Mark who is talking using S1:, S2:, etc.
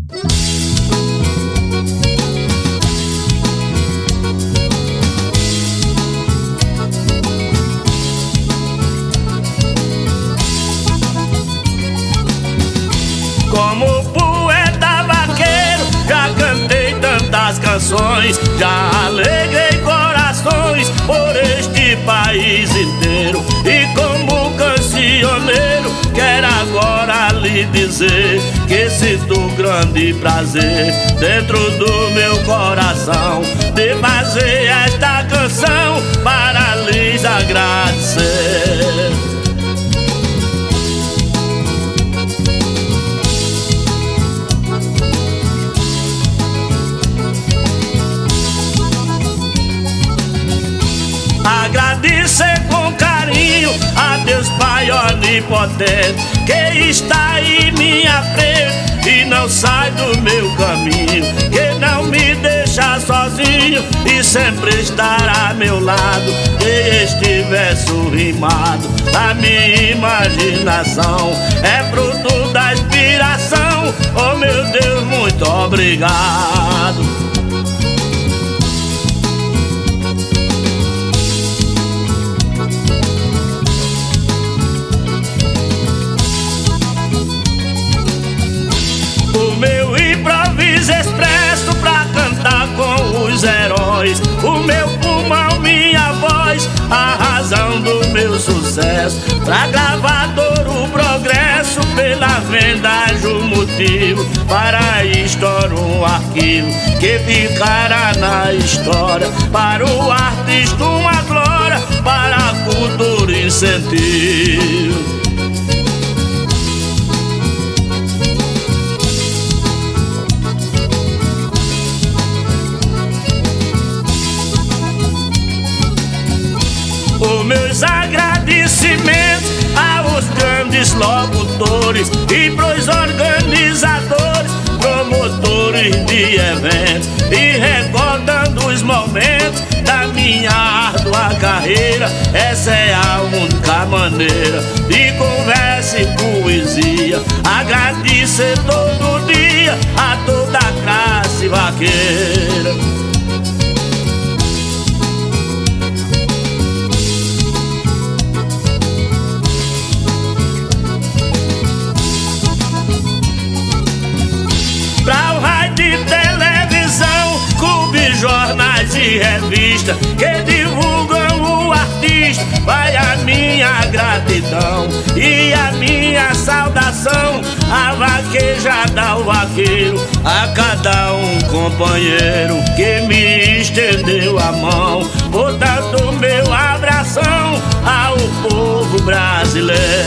S1: Como poeta vaqueiro, já cantei tantas canções, já alegrei corações por este país inteiro. E como cancioneiro, quero agora lhe dizer que sinto grande prazer dentro do meu coração de fazer esta canção para lhes agradecer. Agradecer com carinho a Deus Pai onipotente, que está em minha frente e não sai do meu caminho, que não me deixa sozinho e sempre estará a meu lado. E este verso rimado da minha imaginação é fruto da inspiração. Oh meu Deus, muito obrigado. Expresso pra cantar com os heróis, o meu pulmão, minha voz, a razão do meu sucesso. Pra gravador o progresso, pela vendagem o motivo, para a história um arquivo que ficará na história. Para o artista uma glória, para a cultura incentivo. Os meus agradecimentos aos grandes locutores e pros organizadores, promotores de eventos, e recordando os momentos da minha árdua carreira. Essa é a única maneira de conversa e poesia, agradecer todo dia a toda a classe vaqueira. Jornais e revistas que divulgam o artista, vai a minha gratidão e a minha saudação a vaquejada, ao vaqueiro, a cada um companheiro que me estendeu a mão. Portanto, meu abração ao povo brasileiro.